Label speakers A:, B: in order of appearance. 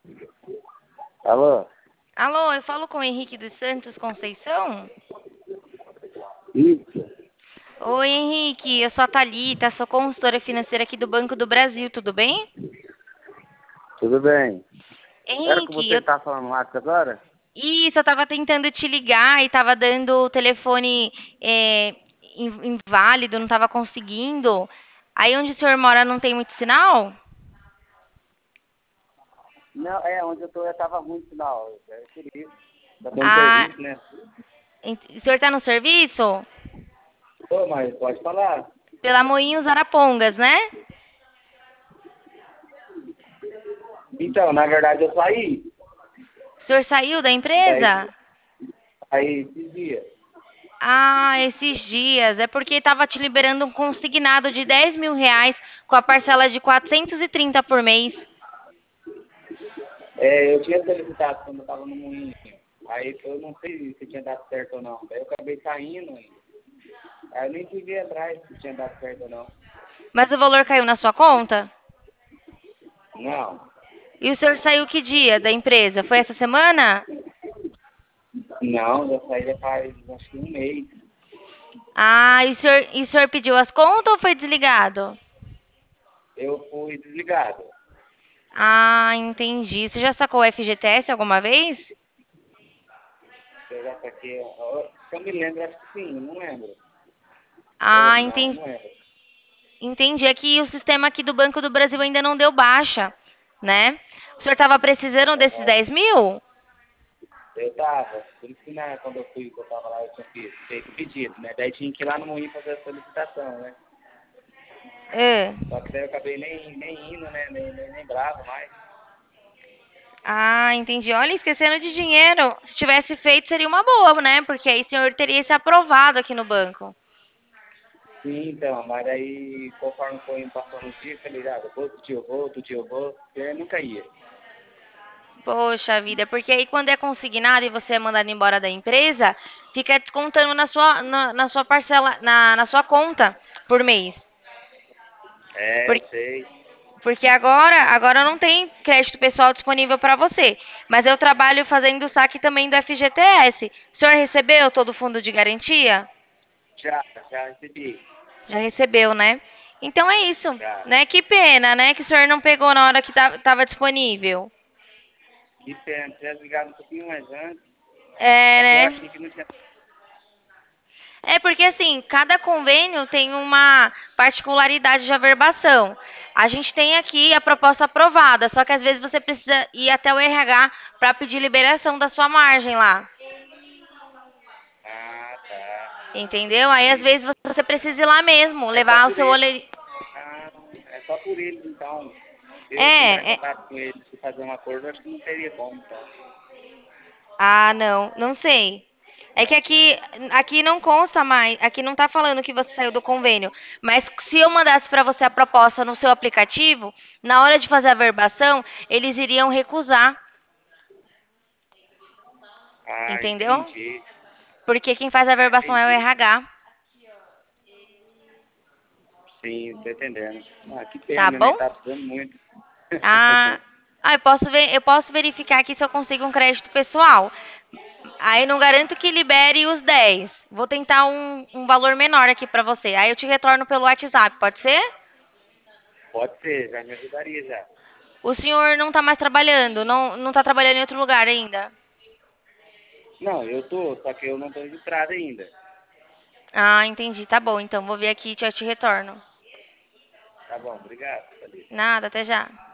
A: Alô?
B: Alô, eu falo com o Henrique dos Santos Conceição?
A: Isso,
B: Oi, Henrique, eu sou a Thalita, sou consultora financeira aqui do Banco do Brasil, tudo bem?
A: tudo bem. Era com
B: Henrique,
A: você que estava falando no WhatsApp agora?
B: eu tava tentando te ligar e tava dando o telefone inválido, não tava conseguindo. Aí onde o senhor mora não tem muito sinal?
A: Não, onde eu tô, eu tava ruim no sinal. É por isso. Tá dando
B: Ah,
A: serviço, né?
B: o senhor tá no serviço?
A: Ô, mas pode falar.
B: Pela Moinhos Arapongas, né?
A: Então, na verdade, eu saí.
B: O senhor saiu da
A: Daí,
B: empresa?
A: aí, esses dias.
B: Ah, esses dias. É porque estava te liberando um consignado de R$ 10.000 com a parcela de 430 por mês.
A: Eu tinha solicitado quando eu tava no moinho. Aí eu não sei se tinha dado certo ou não. Daí eu acabei saindo ainda. Aí eu nem fui ver atrás se tinha dado certo ou não.
B: Mas o valor caiu na sua conta?
A: Não,
B: E o senhor saiu que dia da empresa? Foi essa semana?
A: não, eu saí já faz acho que um mês.
B: Ah, e o senhor pediu as contas ou foi desligado?
A: Eu fui desligado.
B: Ah, entendi. Você já sacou o FGTS alguma vez?
A: Eu já saquei. Se eu me lembro, acho que sim, não lembro. Ou
B: Ah,
A: não,
B: entendi.
A: não lembro.
B: Entendi. É que o sistema aqui do Banco do Brasil ainda não deu baixa, né? O senhor estava precisando desses
A: Aham.
B: 10.000?
A: Eu tava, por isso que quando eu fui, que eu tava lá, eu tinha feito o pedido, né? Daí tinha que ir lá no Moinho fazer a solicitação, né?
B: É.
A: Só que daí eu acabei nem indo, né? Nem lembrava mais.
B: Ah, entendi. Olha, esquecendo de dinheiro. Se tivesse feito, seria uma boa, né? Porque aí o senhor teria se aprovado aqui no banco.
A: Sim, então, mas aí, conforme foi passando os dias, eu falei, ah, outro dia eu vou, porque eu nunca ia.
B: Poxa vida, porque aí quando é consignado e você é mandado embora da empresa, fica descontando na sua parcela, na sua conta por mês.
A: Eu
B: Por-
A: sei.
B: Porque agora não tem crédito pessoal disponível para você. Mas eu trabalho fazendo o saque também do FGTS. O senhor recebeu todo o fundo de garantia?
A: Já, já recebi.
B: Já recebeu, né? Então é isso,
A: Já.
B: né? Que pena, né? Que o senhor não pegou na hora que estava disponível.
A: Que pena, tivesse ligado um pouquinho mais antes.
B: É,
A: É que eu
B: né?
A: achei que não tinha.
B: É porque assim, cada convênio tem uma particularidade de averbação. A gente tem aqui a proposta aprovada, só que às vezes você precisa ir até o RH para pedir liberação da sua margem lá.
A: Ah, tá.
B: Entendeu? Aí às
A: Entendi.
B: vezes você precisa ir lá mesmo,
A: É só
B: levar o
A: por
B: seu
A: ele.
B: ole...
A: Ah, é só por eles, então. Eu se entrar em
B: É.
A: contato com eles e fazer um acordo, acho que não teria como, então.
B: Ah, não, não sei. É que aqui não consta mais, aqui não tá falando que você saiu do convênio. Mas se eu mandasse para você a proposta no seu aplicativo, na hora de fazer a verbação, eles iriam recusar,
A: Ah,
B: entendeu?
A: entendi.
B: Porque quem faz a verbação é o
A: Entendi.
B: RH,
A: Sim, tô entendendo. Ah, que
B: tá
A: pena, né?
B: bom?
A: Tá precisando muito.
B: Ah, eu posso verificar aqui se eu consigo um crédito pessoal. Aí não garanto que libere os 10. Vou tentar um valor menor aqui para você. Aí eu te retorno pelo WhatsApp, pode ser?
A: Pode ser, já me ajudaria já.
B: O senhor não tá mais trabalhando, não tá trabalhando em outro lugar ainda.
A: Não, eu tô, só que eu não tô registrado ainda.
B: Ah, entendi. Tá bom, então vou ver aqui e já te retorno.
A: Tá bom, obrigado. Valeu.
B: Nada, até já.